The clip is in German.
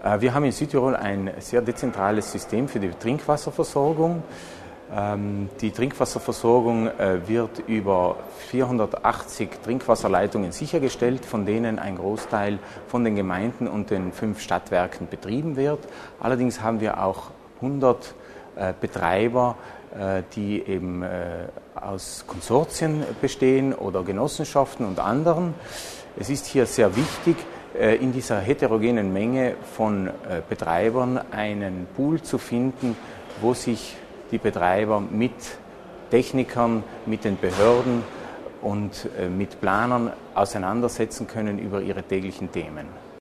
Wir haben in Südtirol ein sehr dezentrales System für die Trinkwasserversorgung. Die Trinkwasserversorgung wird über 480 Trinkwasserleitungen sichergestellt, von denen ein Großteil von den Gemeinden und den 5 Stadtwerken betrieben wird. Allerdings haben wir auch 100 Betreiber, die eben aus Konsortien bestehen oder Genossenschaften und anderen. Es ist hier sehr wichtig, in dieser heterogenen Menge von Betreibern einen Pool zu finden, wo sich die Betreiber mit Technikern, mit den Behörden und mit Planern auseinandersetzen können über ihre täglichen Themen.